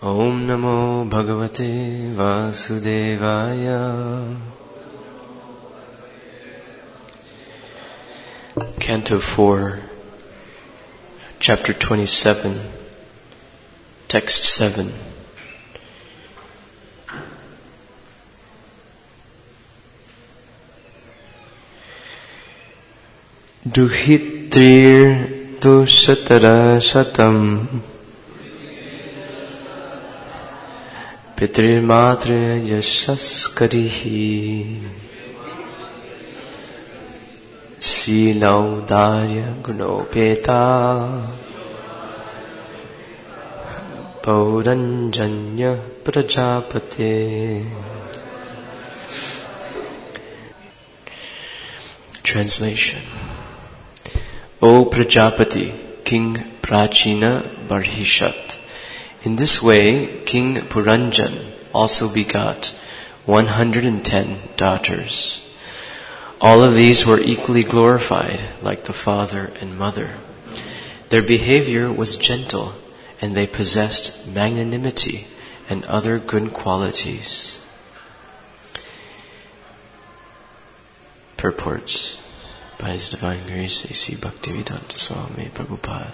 Om Namo Bhagavate Vasudevaya. Canto 4, Chapter 27, Text 7. Duhitrir tu satara satam Pitrir matre yashaskarihi Silaudarya gunopeta Pauranjanya prajapate. Translation. O Prajapati, King Prachina Barhishat, in this way King Puranjan also begot 110 daughters. All of these were equally glorified like the father and mother. Their behavior was gentle, and they possessed magnanimity and other good qualities. Purports by His Divine Grace A.C. Bhaktivedanta Swami Prabhupada.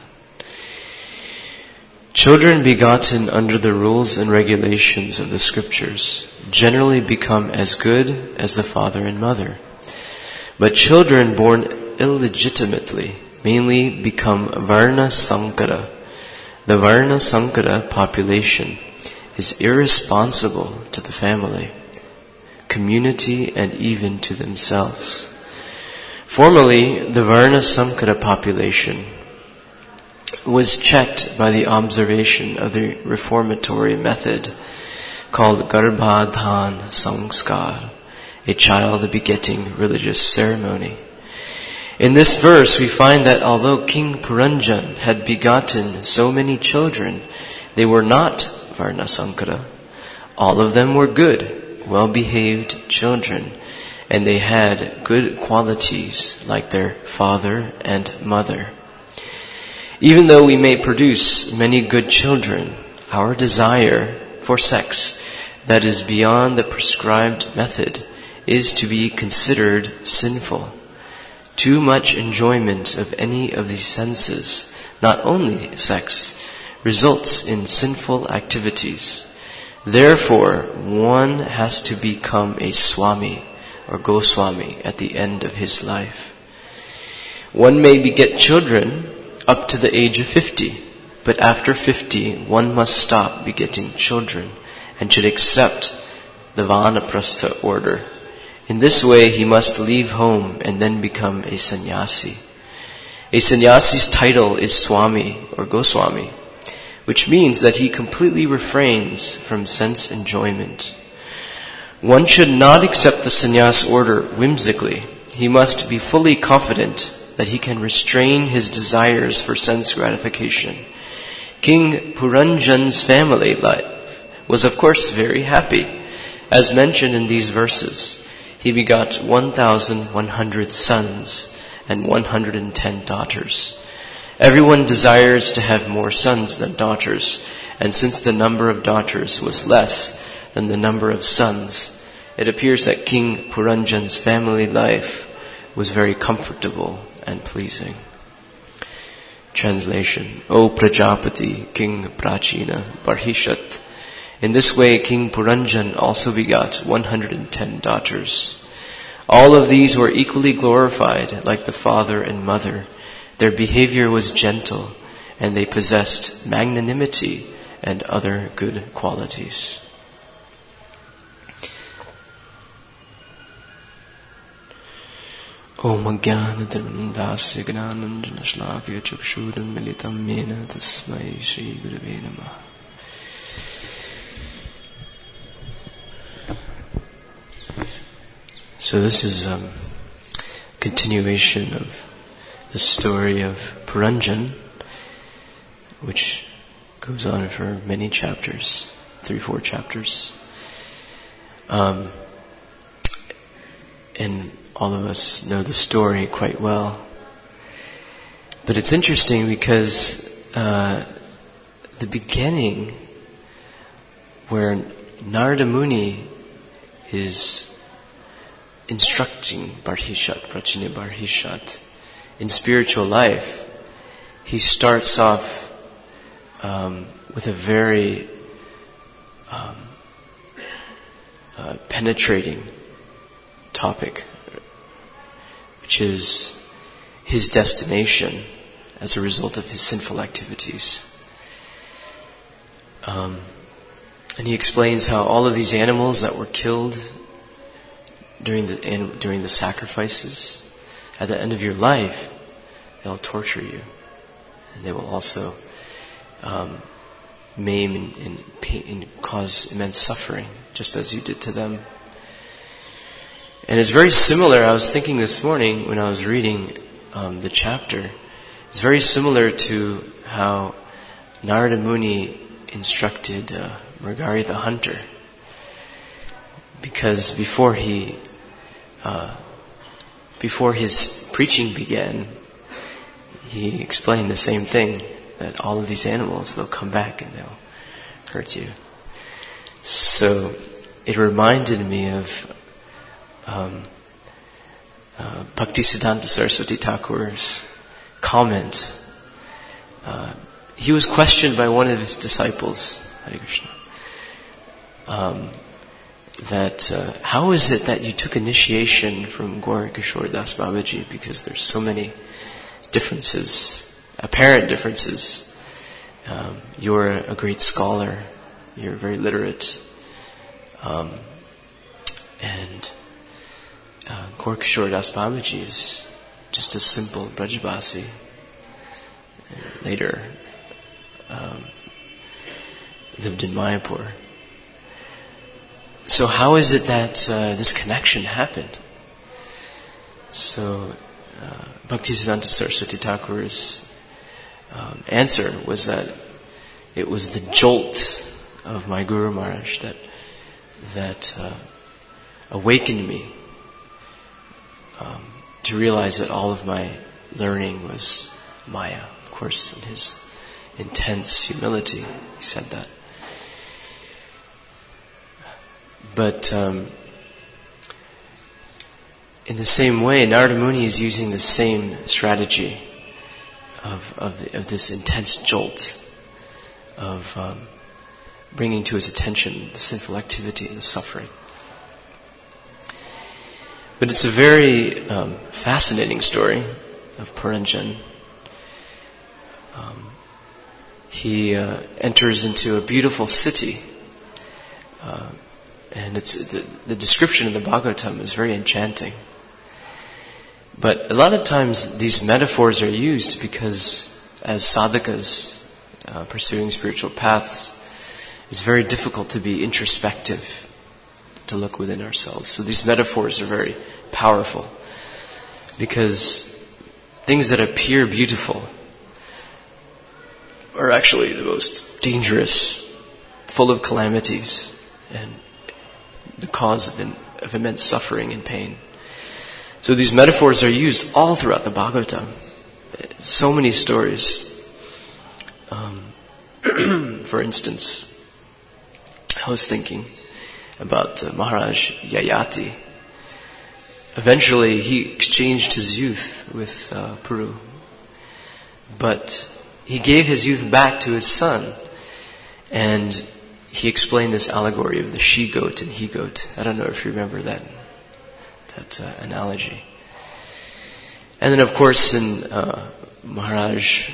Children begotten under the rules and regulations of the scriptures generally become as good as the father and mother. But children born illegitimately mainly become Varna Sankara. The Varna Sankara population is irresponsible to the family, community, and even to themselves. Formerly, the Varna Sankara population was checked by the observation of the reformatory method called Garbhadhan Sanskar, a child begetting religious ceremony. In this verse, we find that although King Puranjan had begotten so many children, they were not Varna Sankara. All of them were good, well-behaved children, and they had good qualities like their father and mother. Even though we may produce many good children, our desire for sex that is beyond the prescribed method is to be considered sinful. Too much enjoyment of any of these senses, not only sex, results in sinful activities. Therefore, one has to become a Swami or Goswami at the end of his life. One may beget children up to the age of 50, but after 50, one must stop begetting children and should accept the Vanaprastha order. In this way, he must leave home and then become a sannyasi. A sannyasi's title is Swami or Goswami, which means that he completely refrains from sense enjoyment. One should not accept the sannyas order whimsically. He must be fully confident that he can restrain his desires for sense gratification. King Puranjan's family life was of course very happy. As mentioned in these verses, he begot 1,100 sons and 110 daughters. Everyone desires to have more sons than daughters, and since the number of daughters was less than the number of sons, it appears that King Puranjan's family life was very comfortable and pleasing. Translation. O Prajapati, King Prachina Barhishat, in this way King Puranjan also begot 110 daughters. All of these were equally glorified like the father and mother. Their behavior was gentle, and they possessed magnanimity and other good qualities. Om Jnana Dharmandasya Gnananjana Shlakaya Chakshudam Militam Yena Tasmai Shri Gurave Namaha. So this is a continuation of the story of Puranjan, which goes on for many chapters, 3-4 chapters. And all of us know the story quite well. But it's interesting because the beginning where Narada Muni is instructing Barhishat, Prachini Barhishat, in spiritual life. He starts off with a very penetrating topic, which is his destination as a result of his sinful activities. And he explains how all of these animals that were killed during the sacrifices, at the end of your life, they'll torture you, and they will also maim and cause immense suffering, just as you did to them. And it's very similar. I was thinking this morning when I was reading the chapter. It's very similar to how Narada Muni instructed Mrigari the hunter, because before his preaching began, he explained the same thing, that all of these animals, they'll come back and they'll hurt you. So it reminded me of Bhaktisiddhanta Saraswati Thakur's comment. He was questioned by one of his disciples, Hare Krishna, that how is it that you took initiation from Gaur Kishore Das Babaji, because there's so many differences, apparent differences. You're a great scholar, you're very literate, and Gaur Kishore Das Babaji is just a simple Brajbasi. And later lived in Mayapur. So how is it that this connection happened? So Bhaktisiddhanta Saraswati Thakur's answer was that it was the jolt of my Guru Maharaj that awakened me to realize that all of my learning was Maya. Of course, in his intense humility, he said that. But in the same way, Narada Muni is using the same strategy of this intense jolt of bringing to his attention the sinful activity and the suffering. But it's a very fascinating story of Puranjan. He enters into a beautiful city, and it's the description of the Bhagavatam is very enchanting. But a lot of times these metaphors are used because as sadhakas pursuing spiritual paths, it's very difficult to be introspective, to look within ourselves. So these metaphors are very powerful because things that appear beautiful are actually the most dangerous, full of calamities, and the cause of immense suffering and pain. So these metaphors are used all throughout the Bhagavatam. So many stories. For instance, I was thinking about Maharaj Yayati. Eventually he exchanged his youth with Puru. But he gave his youth back to his son. And he explained this allegory of the she-goat and he-goat. I don't know if you remember that analogy. And then of course in Maharaj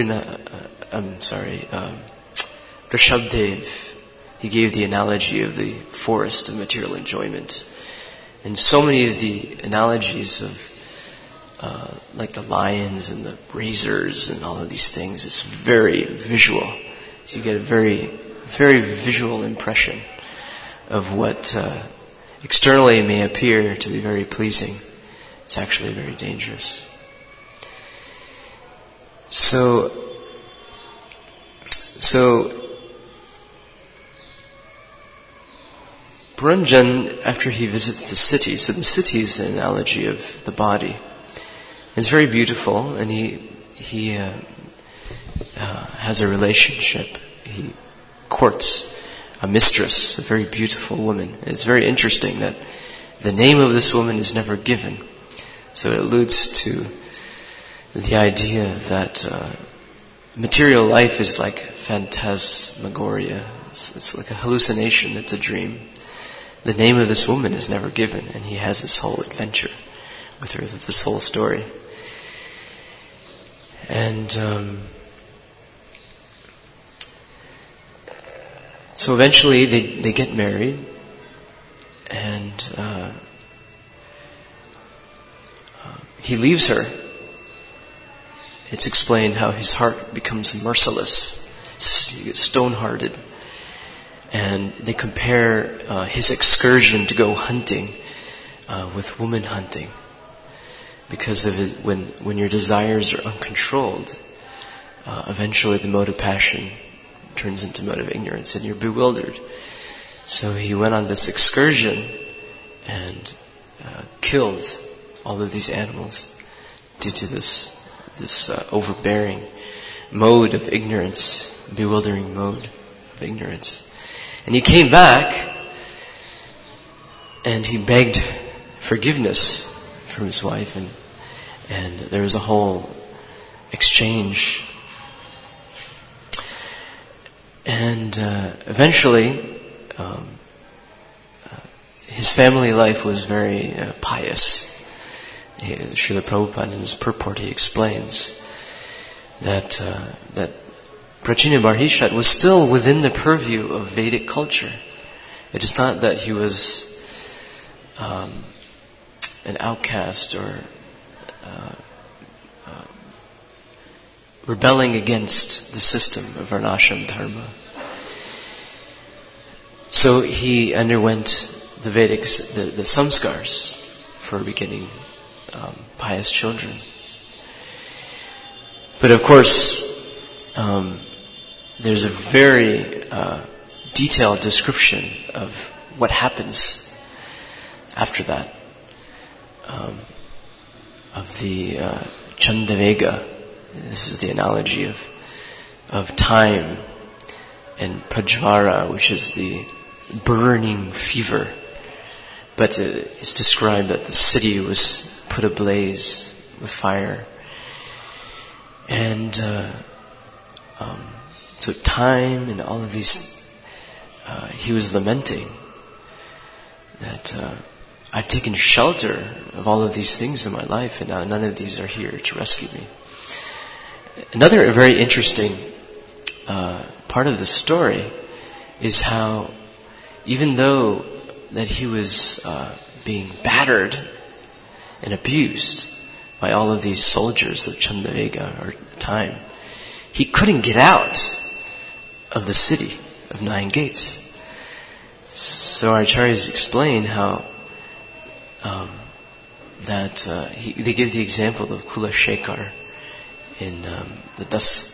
Rishabdev, he gave the analogy of the forest of material enjoyment. And so many of the analogies of like the lions and the razors and all of these things, it's very visual. So you get a very, very visual impression of what externally may appear to be very pleasing. It's actually very dangerous. So Puranjan, after he visits the city, so the city is the analogy of the body. It's very beautiful, and he has a relationship. He courts a mistress, a very beautiful woman. And it's very interesting that the name of this woman is never given. So it alludes to the idea that material life is like phantasmagoria. It's like a hallucination, it's a dream. The name of this woman is never given, and he has this whole adventure with her, this whole story. And so eventually they get married, and he leaves her. It's explained how his heart becomes merciless, stone-hearted. And they compare his excursion to go hunting with woman hunting. Because of his, when your desires are uncontrolled, eventually the mode of passion turns into mode of ignorance and you're bewildered. So he went on this excursion and killed all of these animals due to this overbearing mode of ignorance, bewildering mode of ignorance. And he came back and he begged forgiveness from his wife, and there was a whole exchange. And eventually his family life was very pious. Srila Prabhupada in his purport he explains that Prachina Barhishat was still within the purview of Vedic culture. It is not that he was an outcast or rebelling against the system of Varnashram Dharma. So he underwent the Vedic, the samskars for begetting pious children. But of course, there's a very detailed description of what happens after that, of the Chandavega. This is the analogy of time, and Prajvara, which is the burning fever. But it's described that the city was put ablaze with fire. And so time and all of these, he was lamenting that I've taken shelter of all of these things in my life, and now none of these are here to rescue me. Another very interesting part of the story is how, even though that he was being battered and abused by all of these soldiers of Chandavega or time, he couldn't get out of the city of 9 gates. So our acharyas explain how they give the example of Kulashekar in the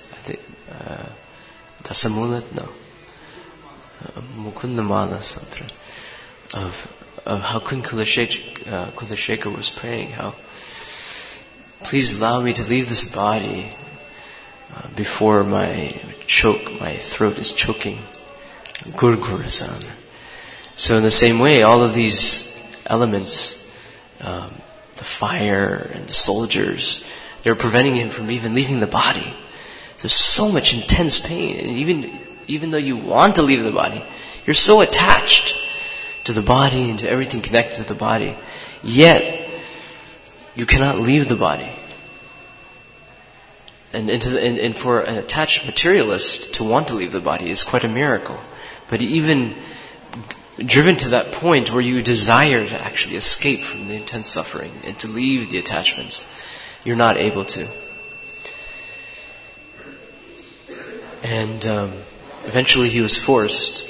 Mukundamala Sutra, of how Kulashekar was praying, how please allow me to leave this body before my throat is choking. Gurgurasan. So in the same way, all of these elements, the fire and the soldiers, they're preventing him from even leaving the body. There's so much intense pain, and even though you want to leave the body, you're so attached to the body and to everything connected to the body, yet you cannot leave the body. And for an attached materialist to want to leave the body is quite a miracle. But even driven to that point where you desire to actually escape from the intense suffering and to leave the attachments, you're not able to. And eventually he was forced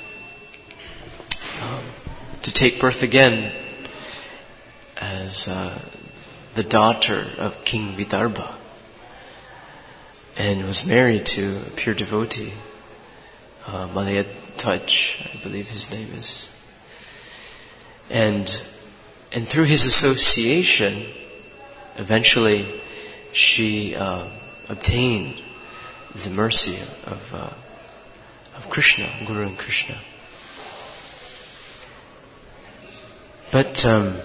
to take birth again as the daughter of King Vidarbha, and was married to a pure devotee, Malayadhwaj, I believe his name is. And through his association, eventually she obtained the mercy of Krishna, Guru and Krishna. But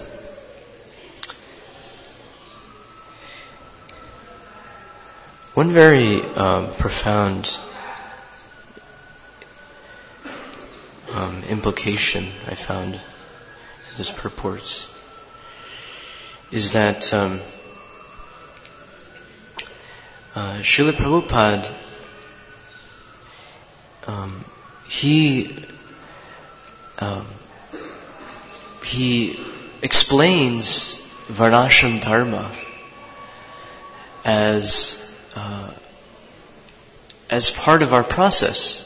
one very profound implication I found in this purport is that Srila Prabhupada he explains Varnashram Dharma as part of our process,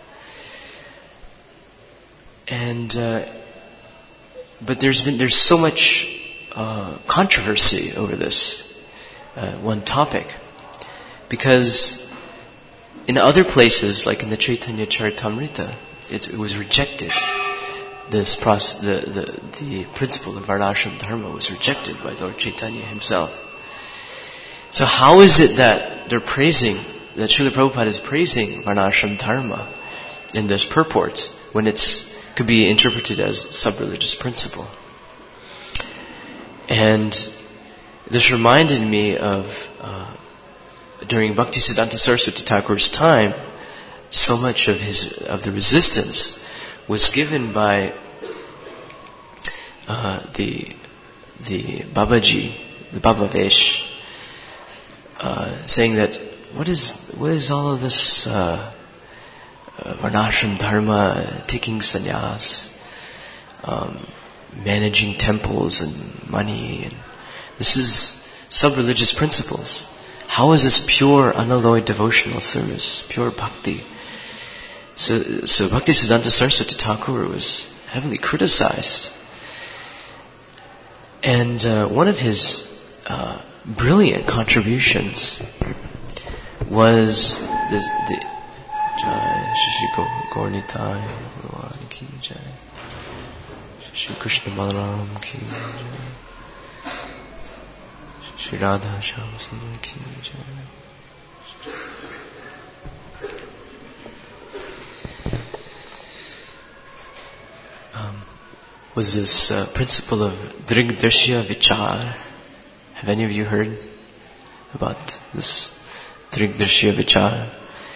and but there's so much controversy over this one topic, because in other places, like in the Chaitanya Charitamrita, it was rejected. This process, the principle of Varnashram Dharma was rejected by Lord Chaitanya himself. So how is it that they're praising, that Srila Prabhupada is praising Varnashram Dharma in this purport when could be interpreted as sub-religious principle? And this reminded me of during Bhaktisiddhanta Saraswati Thakur's time, so much of the resistance was given by the Babaji, the Baba Vesh, saying that what is all of this Varnashram Dharma, taking sannyas, managing temples and money, and this is sub-religious principles. How is this pure, unalloyed devotional service, pure bhakti? So Bhaktisiddhanta Saraswati Thakur was heavily criticized. And one of his brilliant contributions was the Shri Gaurnitai Bhagavan ki jai, Shri Krishna Balaram ki jai, Shri Radha Shyam Sundar ki jai. Was this principle of Drigdrishya Vichar. Have any of you heard about this Drigdrishya Vichar?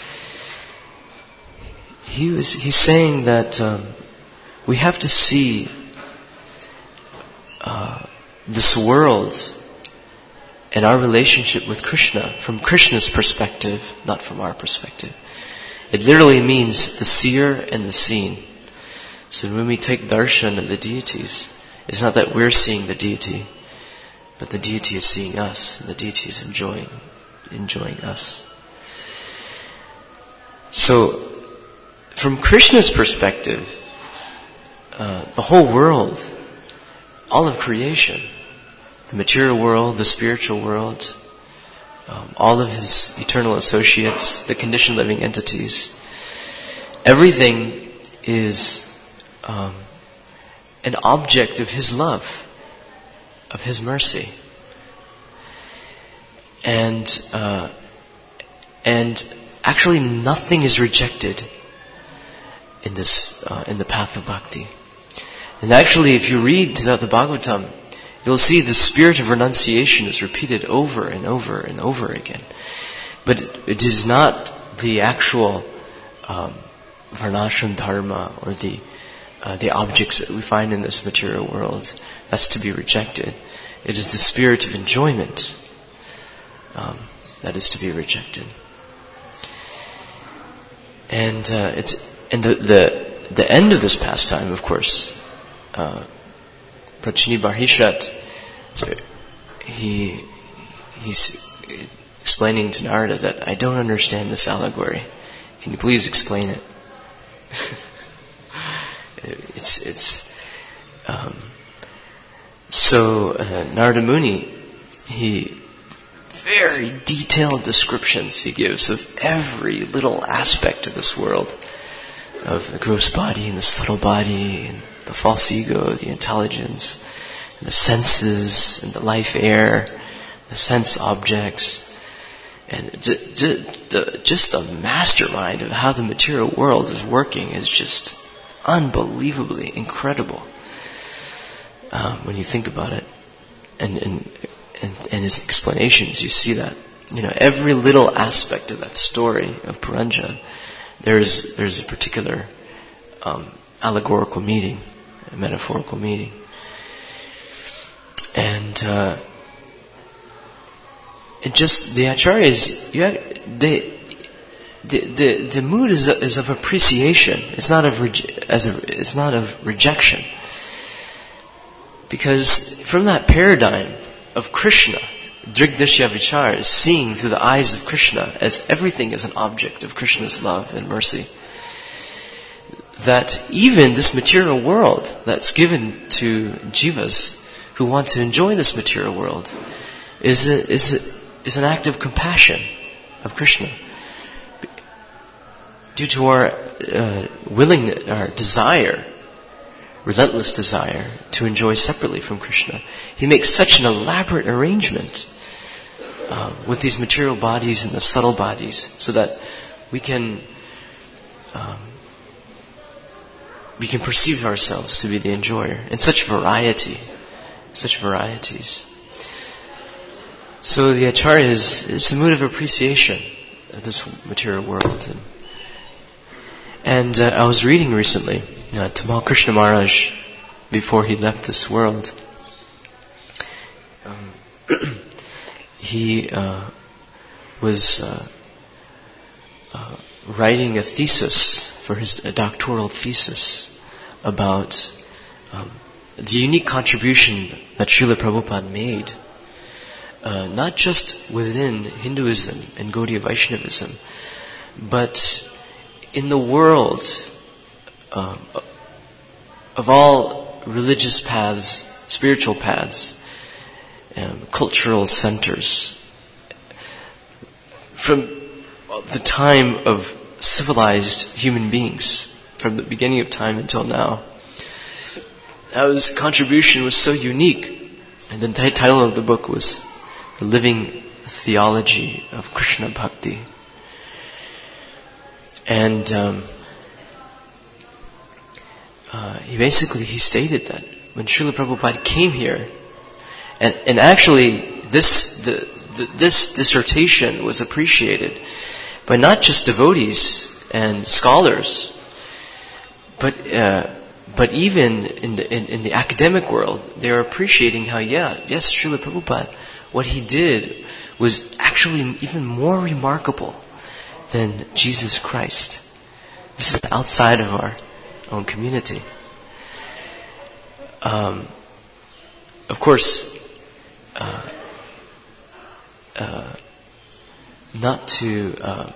He's saying that we have to see this world and our relationship with Krishna from Krishna's perspective, not from our perspective. It literally means the seer and the seen. So when we take darshan of the deities, it's not that we're seeing the deity, but the deity is seeing us, and the deity is enjoying us. So, from Krishna's perspective, the whole world, all of creation, the material world, the spiritual world, all of his eternal associates, the conditioned living entities, everything is an object of his love, of his mercy. And actually nothing is rejected in this in the path of bhakti. And actually, if you read throughout the Bhagavatam, you'll see the spirit of renunciation is repeated over and over and over again. But it is not the actual Varnashram Dharma or the objects that we find in this material world that's to be rejected. It is the spirit of enjoyment that is to be rejected. And the end of this pastime, of course, Prachini Barhishrat, he's explaining to Narada that I don't understand this allegory. Can you please explain it? So Narada Muni, he very detailed descriptions he gives of every little aspect of this world, of the gross body and the subtle body and the false ego, the intelligence, and the senses and the life air, the sense objects, And just the mastermind of how the material world is working is just unbelievably incredible when you think about it. And his explanations, you see that. Every little aspect of that story of Puranjan, there's a particular allegorical meaning, a metaphorical meaning. And just the acharyas, the mood is of appreciation. It's not of rejection. Because from that paradigm of Krishna, Drigdashya Vichar is seeing through the eyes of Krishna as everything is an object of Krishna's love and mercy. That even this material world that's given to jivas who want to enjoy this material world is an act of compassion of Krishna. Due to our our desire, relentless desire to enjoy separately from Krishna, He makes such an elaborate arrangement with these material bodies and the subtle bodies, so that we can perceive ourselves to be the enjoyer in such varieties. So the acharyas, it's a mood of appreciation of this material world. And I was reading recently, Tamal Krishna Maharaj, before he left this world, he was writing a thesis for a doctoral thesis about the unique contribution that Srila Prabhupada made, not just within Hinduism and Gaudiya Vaishnavism, but in the world of all religious paths, spiritual paths, cultural centers. From the time of civilized human beings, from the beginning of time until now, his contribution was so unique. And the title of the book was The Living Theology of Krishna Bhakti. And he stated that when Srila Prabhupada came here, and actually this dissertation was appreciated by not just devotees and scholars, but even in the academic world, they are appreciating how yes, Srila Prabhupada, what he did was actually even more remarkable than Jesus Christ. This is outside of our own community. Of course, not to.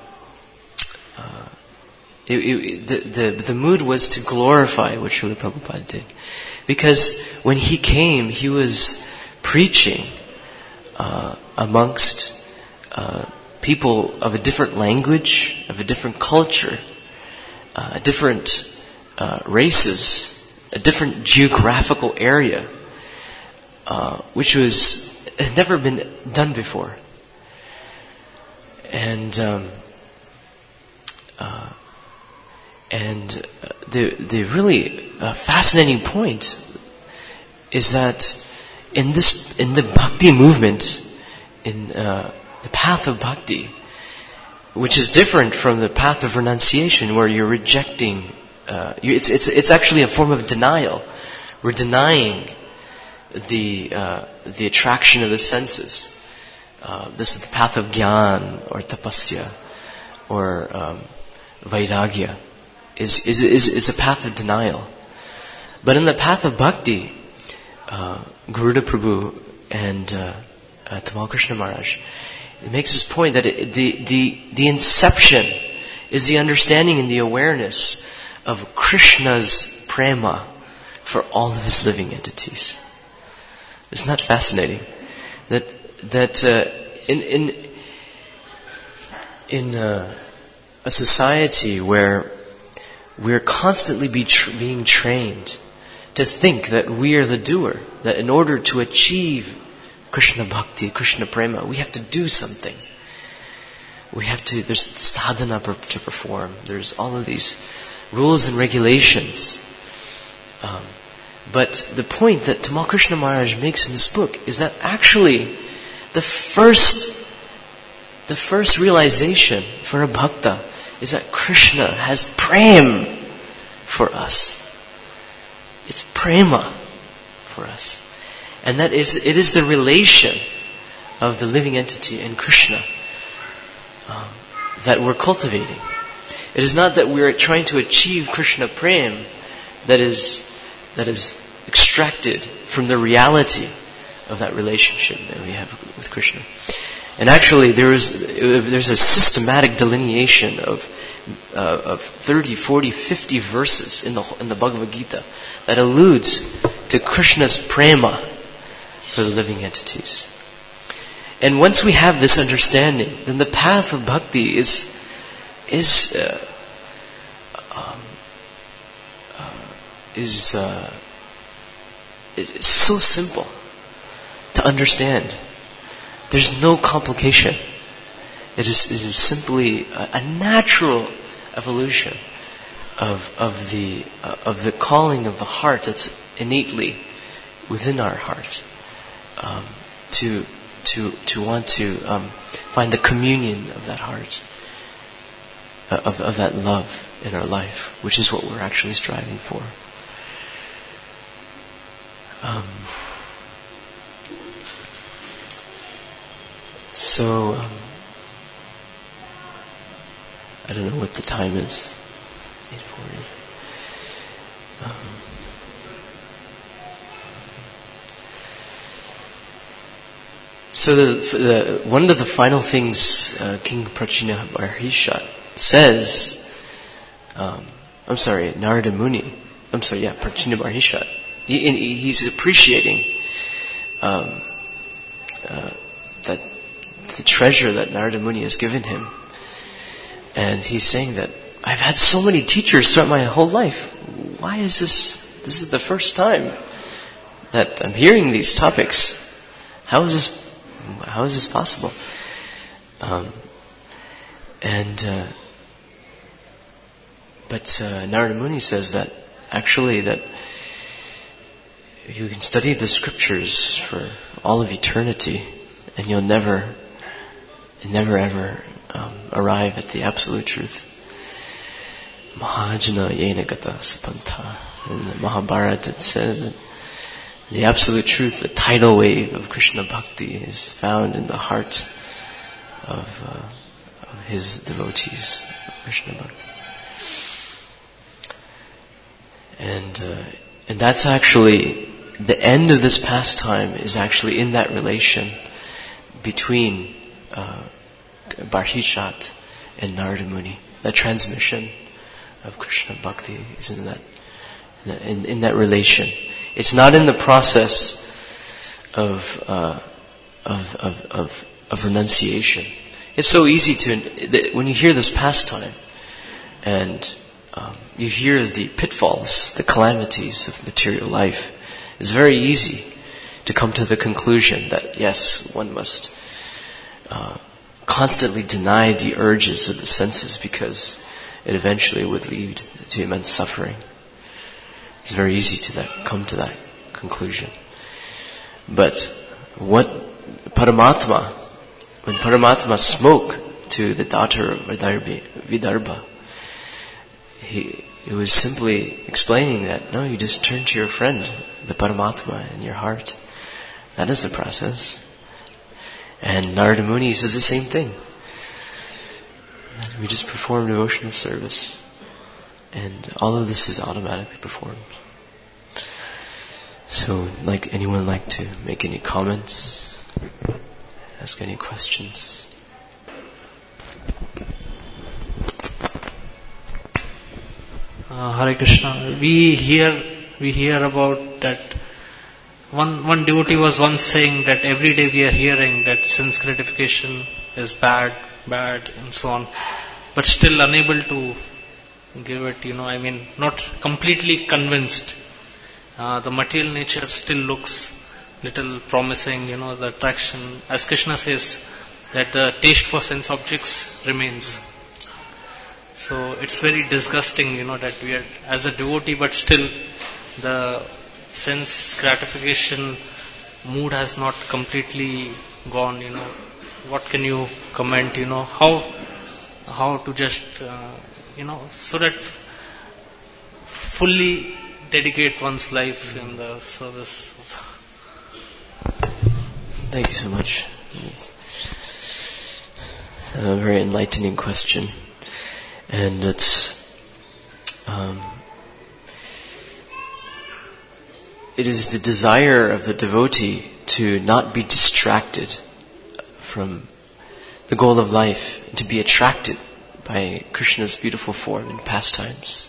The mood was to glorify what Srila Prabhupada did, because when he came, he was preaching amongst people of a different language, of a different culture, different races, a different geographical area, which had never been done before. And the really fascinating point is that in the bhakti movement, in the path of bhakti, which is different from the path of renunciation, where you're rejecting, it's actually a form of denial. We're denying the attraction of the senses. This is the path of jnana or tapasya or vairagya. Is a path of denial. But in the path of bhakti, Garuda Prabhu and Tamal Krishna Maharaj, it makes this point that the inception is the understanding and the awareness of Krishna's prema for all of his living entities. Isn't that fascinating? That in a society where we're constantly being trained to think that we are the doer, that in order to achieve Krishna Bhakti, Krishna Prema, we have to do something. there's sadhana to perform. There's all of these rules and regulations. But the point that Tamal Krishna Maharaj makes in this book is that actually the first realization for a bhakta is that Krishna has prem for us. It's prema for us. And it is the relation of the living entity and Krishna that we're cultivating. It is not that we're trying to achieve Krishna prem that is extracted from the reality of that relationship that we have with Krishna. And actually, there's a systematic delineation of 30, 40, 50 verses in the Bhagavad Gita that alludes to Krishna's prema for the living entities. And once we have this understanding, then the path of bhakti is so simple to understand. There's no complication. It is simply a natural evolution of the calling of the heart that's innately within our heart to want to find the communion of that heart, of that love in our life, which is what we're actually striving for. So I don't know what the time is. 8:40. So one of the final things King Prachina Barhishat says, Narada Muni. Prachina Barhishat. He's appreciating that the treasure that Narada Muni has given him. And he's saying that I've had so many teachers throughout my whole life. Why is this? This is the first time that I'm hearing these topics. How is this possible? But Narada Muni says that actually that you can study the scriptures for all of eternity, and you'll never ever arrive at the absolute truth. Mahajana yena gata sapanta. In the Mahabharata it said that the absolute truth, the tidal wave of Krishna Bhakti, is found in the heart of his devotees, Krishna Bhakti. And that's actually the end of this pastime is actually in that relation between Barhishat and Narada Muni. That transmission of Krishna Bhakti is in that relation. It's not in the process of renunciation. It's so easy when you hear this pastime and you hear the pitfalls, the calamities of material life, it's very easy to come to the conclusion that yes, one must constantly deny the urges of the senses because it eventually would lead to immense suffering. It's very easy to come to that conclusion. But what Paramatma, when Paramatma spoke to the daughter of Vidarbha, he was simply explaining that, no, you just turn to your friend, the Paramatma, in your heart. That is the process. And Narada Muni says the same thing. We just perform devotional service. And all of this is automatically performed. So, anyone like to make any comments? Ask any questions? Hare Krishna. We hear about that. One devotee was once saying that every day we are hearing that sense gratification is bad, and so on, but still unable to give it, not completely convinced. The material nature still looks little promising, the attraction. As Krishna says, that the taste for sense objects remains. So it's very disgusting, that we are as a devotee, but still the sense gratification mood has not completely gone. What can you comment? How to just so that fully dedicate one's life in the service. Thank you so much. A very enlightening question, and it is the desire of the devotee to not be distracted from the goal of life, and to be attracted by Krishna's beautiful form and pastimes.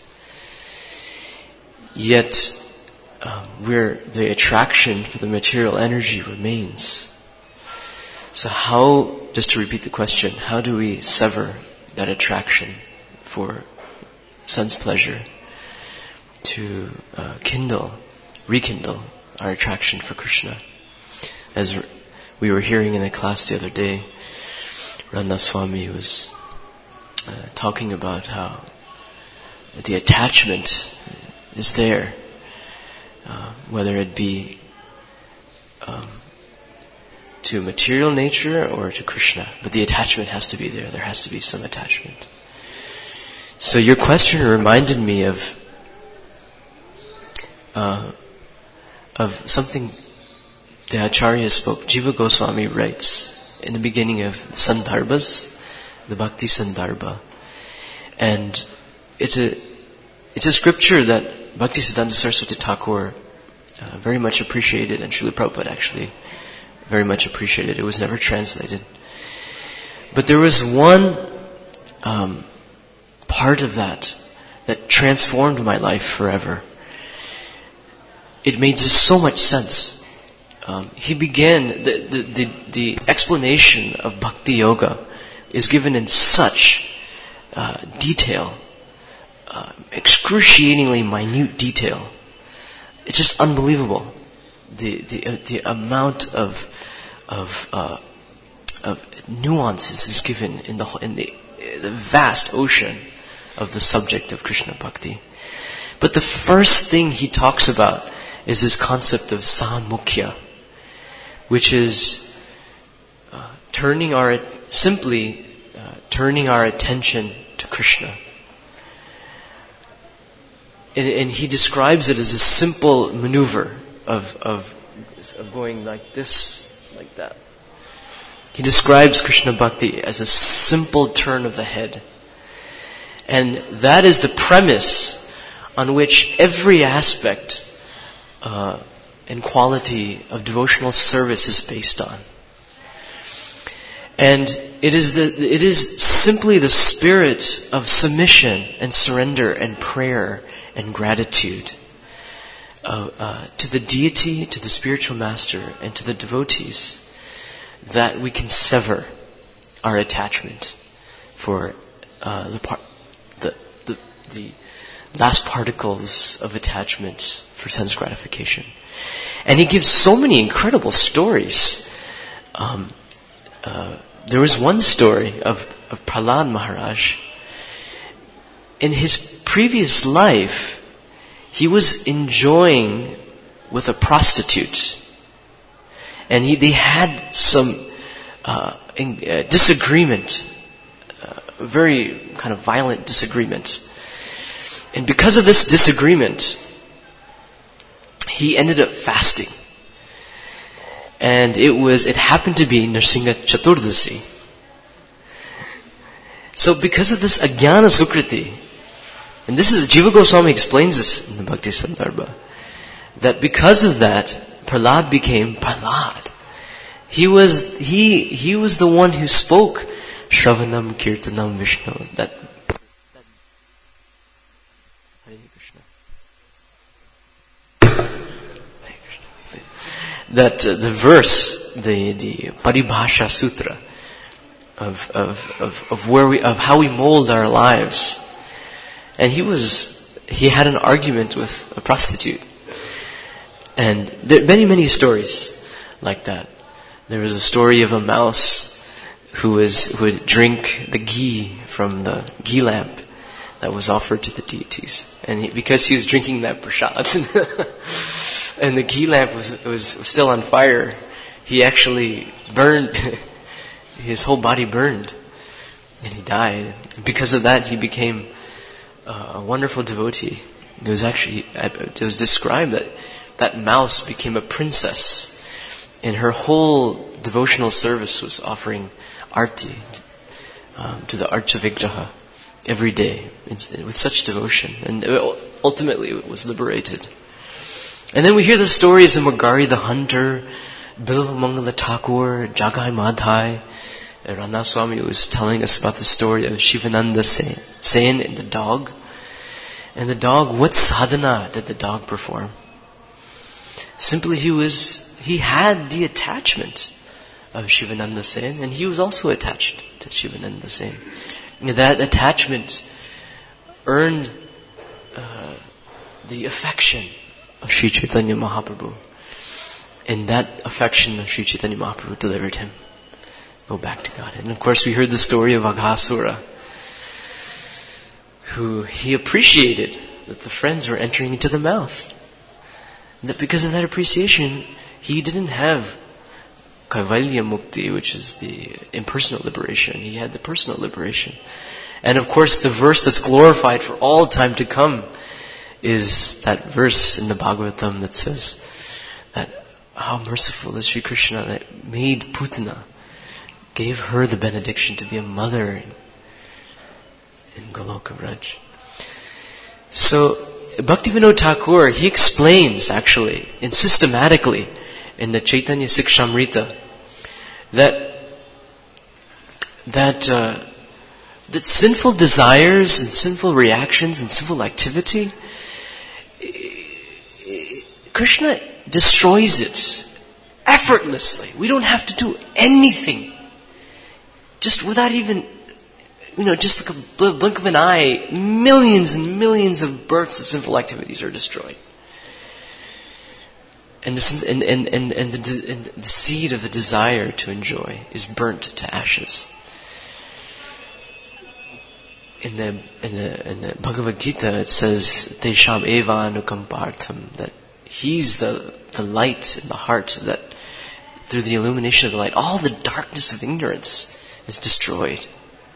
Yet, where the attraction for the material energy remains. So how, just to repeat the question, how do we sever that attraction for sense pleasure to rekindle our attraction for Krishna? As we were hearing in the class the other day, Rana Swami was talking about how the attachment is there, whether it be to material nature or to Krishna, but the attachment has to be there. There has to be some attachment. So your question reminded me of something the Acharya spoke. Jiva Goswami writes in the beginning of the Sandarbhas, the Bhakti Sandarbha, and it's a scripture that Bhaktisiddhanta Saraswati Thakur very much appreciated, and Srila Prabhupada actually very much appreciated. It was never translated. But there was one part of that transformed my life forever. It made just so much sense. He began, the explanation of Bhakti Yoga is given in such detail, excruciatingly minute detail. It's just unbelievable. The amount of nuances is given in the vast ocean of the subject of Krishna Bhakti. But the first thing he talks about is this concept of samukhya, which is turning our attention to Krishna. And he describes it as a simple maneuver of going like this, like that. He describes Krishna Bhakti as a simple turn of the head. And that is the premise on which every aspect and quality of devotional service is based on. And it is simply the spirit of submission and surrender and prayer and gratitude to the deity, to the spiritual master, and to the devotees, that we can sever our attachment for the last particles of attachment for sense gratification. And he gives so many incredible stories. There was one story of Prahlad Maharaj. In his previous life, he was enjoying with a prostitute. And they had some disagreement, a very kind of violent disagreement. And because of this disagreement, he ended up fasting. And it happened to be Narsingha Chaturdasi. So because of this Ajnana Sukriti, and this is, Jiva Goswami explains this in the Bhakti Sandarbha, that because of that, Prahlad became Prahlad. He was the one who spoke Shravanam Kirtanam Vishnu, that the verse, the Paribhasha Sutra of how we mold our lives. And he had an argument with a prostitute. And there are many, many stories like that. There was a story of a mouse who would drink the ghee from the ghee lamp that was offered to the deities. And because he was drinking that prasad, and the ghee lamp was still on fire, he actually burned, his whole body burned, and he died. Because of that, he became a wonderful devotee. It was described that mouse became a princess, and her whole devotional service was offering arti to the Archa-Vigraha every day with such devotion, and ultimately it was liberated. And then we hear the stories of Magari the hunter, Bilva Mangala Thakur, Jagai Madhai. Rana Swami was telling us about the story of Shivananda Sen and the dog. And the dog, what sadhana did the dog perform? Simply he had the attachment of Shivananda Sen, and he was also attached to Shivananda Sen. That attachment earned the affection of Sri Chaitanya Mahaprabhu. And that affection of Sri Chaitanya Mahaprabhu delivered him. Go back to God. And of course we heard the story of Aghasura, who he appreciated that the friends were entering into the mouth. And that because of that appreciation, he didn't have Kaivalya Mukti, which is the impersonal liberation. He had the personal liberation. And of course the verse that's glorified for all time to come is that verse in the Bhagavatam that says that how merciful is Sri Krishna that made Putana, gave her the benediction to be a mother in Goloka Vraj. So Bhaktivinoda Thakur, he explains actually, and systematically, in the Chaitanya Sikshamrita, that sinful desires and sinful reactions and sinful activity, Krishna destroys it effortlessly. We don't have to do anything. Just without even, just like a blink of an eye, millions and millions of births of sinful activities are destroyed. And the seed of the desire to enjoy is burnt to ashes. In the Bhagavad Gita, it says, Tesham eva anukampartham, that he's the light in the heart, that through the illumination of the light, all the darkness of ignorance is destroyed.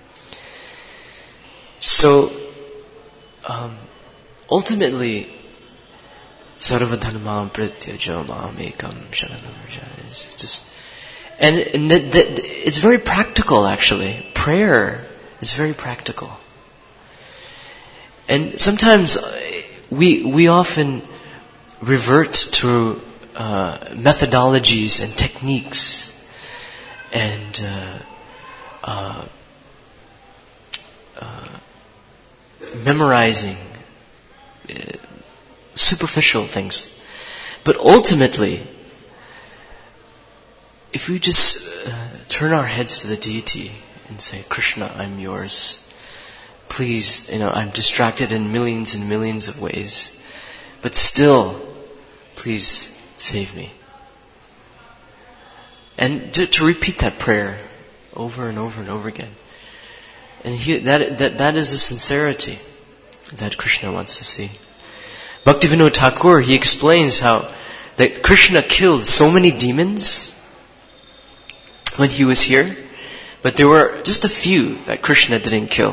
So, ultimately, Sarvadharmam pratyaja mamekam sharanam vrja. It's just, and it's very practical actually. Prayer is very practical. And sometimes we often revert to methodologies and techniques and memorizing superficial things. But ultimately, if we just turn our heads to the deity and say, Krishna, I'm yours. Please, I'm distracted in millions and millions of ways. But still, please save me. And to repeat that prayer over and over and over again. And that is the sincerity that Krishna wants to see. Bhaktivinoda Thakur, he explains how that Krishna killed so many demons when he was here, but there were just a few that Krishna didn't kill.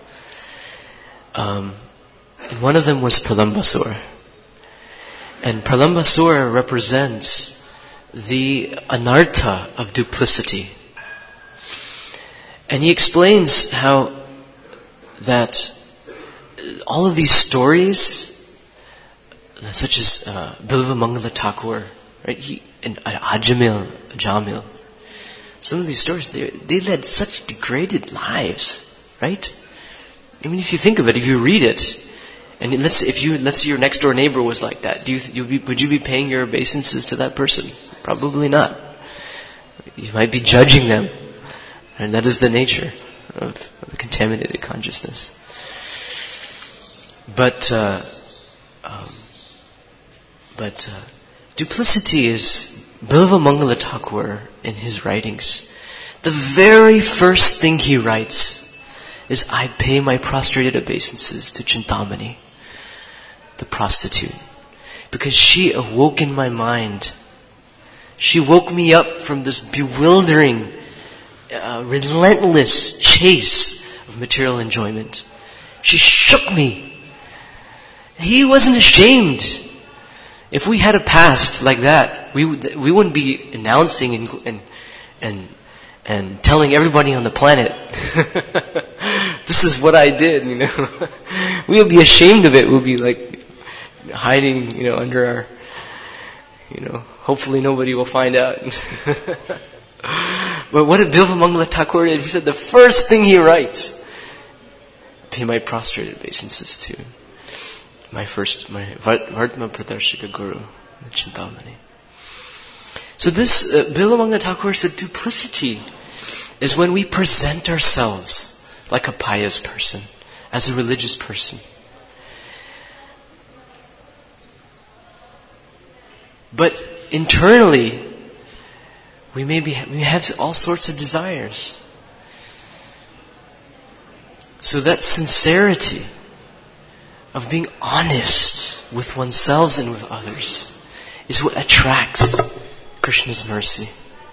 And one of them was Pralambasura. And Pralambasura represents the anartha of duplicity. And he explains how that all of these stories, such as Bilva Mangala Thakur, right? And Ajamil, some of these stories, they led such degraded lives, right? I mean, if you think of it, if you read it, and let's say your next door neighbor was like that, would you be paying your obeisances to that person? Probably not. You might be judging them, and that is the nature of the contaminated consciousness. But duplicity is Bilva Mangala Thakur in his writings. the very first thing he writes is, I pay my prostrated obeisances to Chintamani, the prostitute, because she awoke in my mind. She woke me up from this bewildering, relentless chase of material enjoyment. She shook me. He wasn't ashamed. If we had a past like that, we wouldn't be announcing and telling everybody on the planet, this is what I did, We would be ashamed of it. We'll be like hiding, under our, hopefully nobody will find out. But what did Bilvamangala Thakur did? He said the first thing he writes, pay my prostrated obeisances to my Vartma Pradarshika Guru, Chintamani. So this, Bilvamangala Thakur said, duplicity is when we present ourselves like a pious person, as a religious person. But internally, we have all sorts of desires. So that sincerity of being honest with oneself and with others is what attracts Krishna's mercy.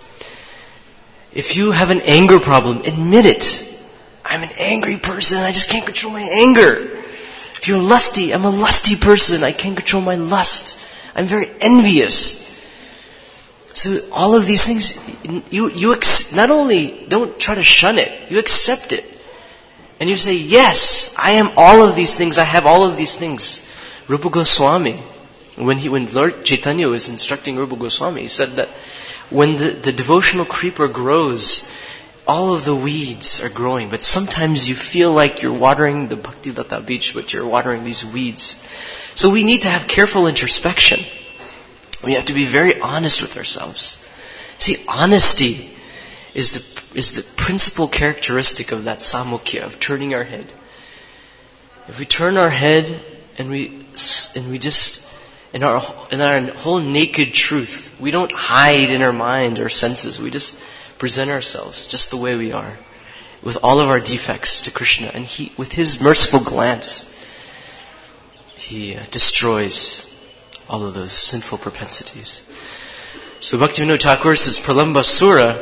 If you have an anger problem, admit it. I'm an angry person, I just can't control my anger. If you're lusty, I'm a lusty person, I can't control my lust. I'm very envious. So all of these things, you not only don't try to shun it, you accept it. And you say, yes, I am all of these things, I have all of these things. Rupa Goswami, when Lord Chaitanya was instructing Rupa Goswami, he said that when the devotional creeper grows, all of the weeds are growing, but sometimes you feel like you're watering the Bhakti Lata beach, but you're watering these weeds. So we need to have careful introspection. We have to be very honest with ourselves. See, honesty is the principal characteristic of that samukya, of turning our head. If we turn our head and we just in our whole naked truth, we don't hide in our mind or senses. We just present ourselves just the way we are, with all of our defects to Krishna, and He, with His merciful glance, He destroys all of those sinful propensities. So Bhaktivinoda Thakur says, Pralambasura,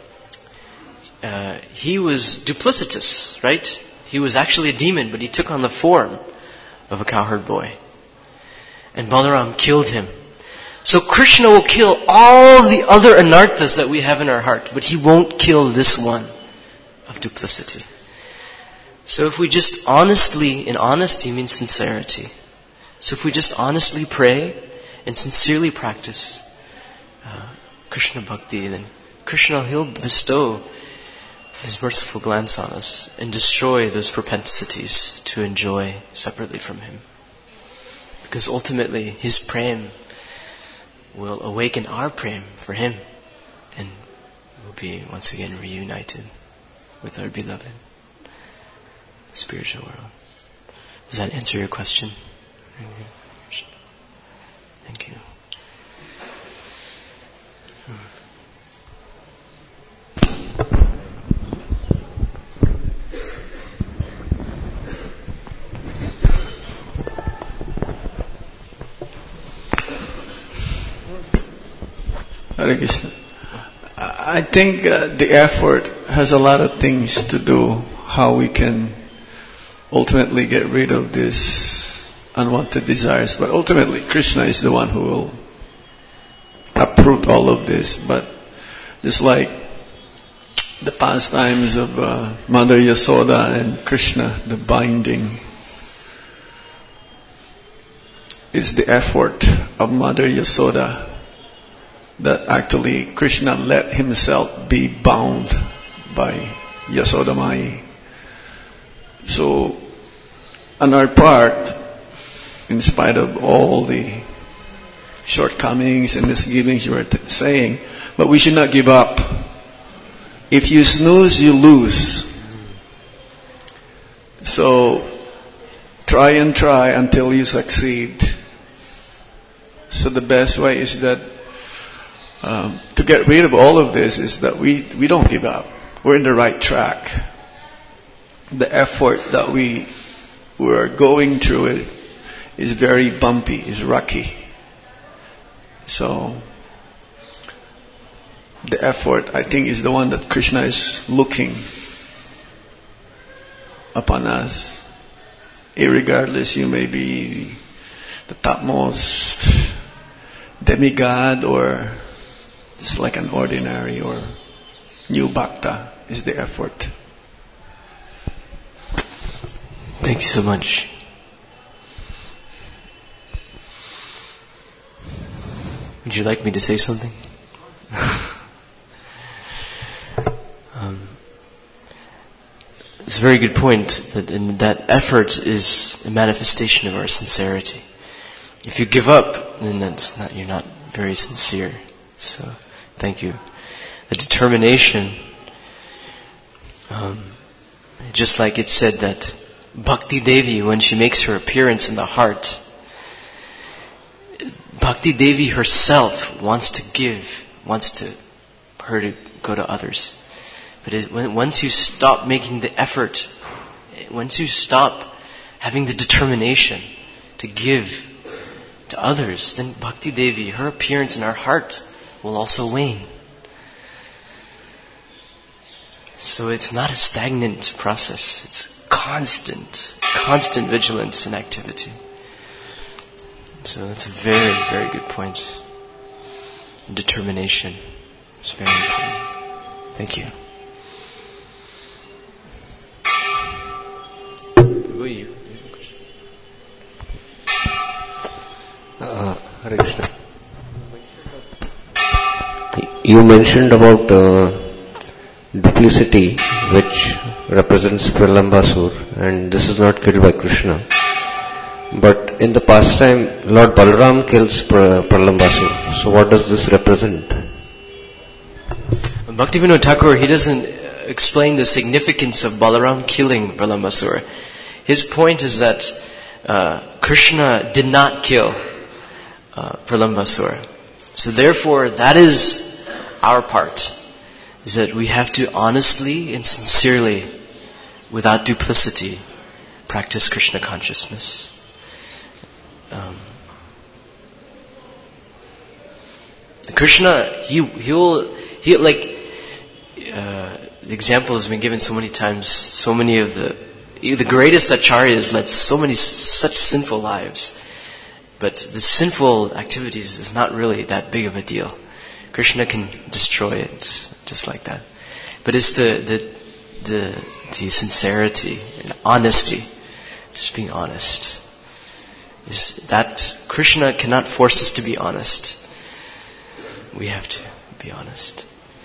he was duplicitous, right? He was actually a demon, but he took on the form of a cowherd boy. And Balaram killed him. So Krishna will kill all the other anarthas that we have in our heart, but He won't kill this one of duplicity. So if we just honestly, and honesty means sincerity. So if we just honestly pray and sincerely practice Krishna Bhakti, then Krishna, He'll bestow His merciful glance on us and destroy those propensities to enjoy separately from Him. Because ultimately, His prem will awaken our prem for Him, and we'll be once again reunited with our beloved spiritual world. Does that answer your question? Thank you. Hare Krishna. I think the effort has a lot of things to do, how we can ultimately get rid of these unwanted desires. But ultimately, Krishna is the one who will uproot all of this. But just like the pastimes of Mother Yasoda and Krishna, the binding, it's the effort of Mother Yasoda that actually Krishna let himself be bound by Yasoda Mai. So, on our part, in spite of all the shortcomings and misgivings you were saying, but we should not give up. If you snooze, you lose. So, try and try until you succeed. So the best way is that to get rid of all of this is that we don't give up. we're in the right track. The effort that we're going through it is very bumpy, is rocky. So the effort, I think, is the one that Krishna is looking upon us. Irregardless, you may be the topmost demigod or just like an ordinary or new bhakta, is the effort. Thank you so much. Would you like me to say something? It's a very good point that effort is a manifestation of our sincerity. If you give up, then you're not very sincere. So, thank you. The determination, just like it said that Bhakti Devi, when she makes her appearance in the heart, Bhakti Devi herself wants her to go to others. But once you stop making the effort, once you stop having the determination to give to others, then Bhakti Devi, her appearance in our heart will also wane. So it's not a stagnant process. It's constant vigilance and activity. So that's a very, very good point. Determination is very important. Thank you. Hare Krishna. You mentioned about duplicity, which represents Pralambasur, and this is not killed by Krishna. But in the pastime, Lord Balaram kills Pralambasur. So what does this represent? Bhaktivinoda Thakur, he doesn't explain the significance of Balaram killing Pralambasur. His point is that Krishna did not kill Pralambasur. So therefore, that is our part, is that we have to honestly and sincerely, without duplicity, practice Krishna consciousness. Krishna, the example has been given so many times. So many of the greatest acharyas led such sinful lives, but the sinful activities is not really that big of a deal. Krishna can destroy it just like that. But it's the sincerity and honesty, just being honest. Is that Krishna cannot force us to be honest. We have to be honest.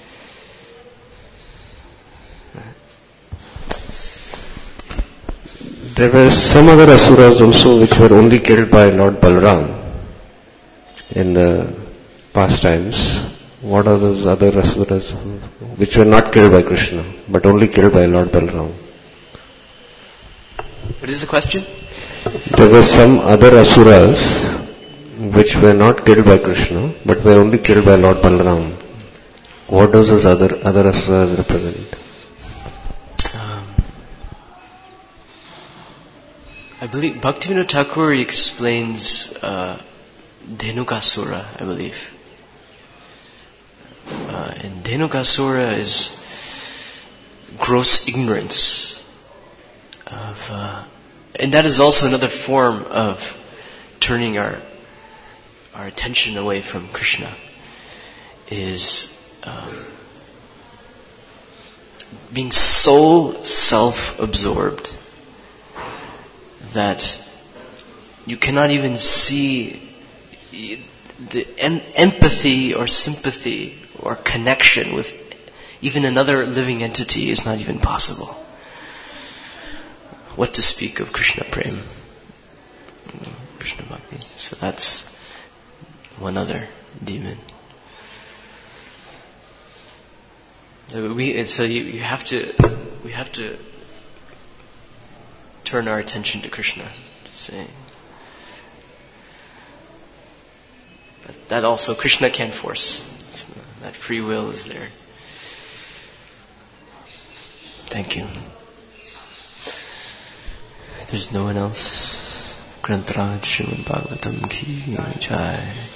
There were some other asuras also which were only killed by Lord Balaram in the past times. What are those other asuras which were not killed by Krishna but only killed by Lord Balaram? What is the question? There were some other asuras which were not killed by Krishna but were only killed by Lord Balaram. What does those other asuras represent? I believe Bhaktivinoda Thakur explains Dhenukasura, I believe. And Dhenukasura is gross ignorance of, and that is also another form of turning our attention away from Krishna. Is being so self-absorbed that you cannot even see the empathy or sympathy or connection with even another living entity is not even possible. What to speak of Krishna Prem, Krishna Bhakti. So that's one other demon. We have to turn our attention to Krishna. Saying that also Krishna can't force. That free will is there. Thank you. There's no one else. Granth Raj Srimad Bhagavatam ki jai.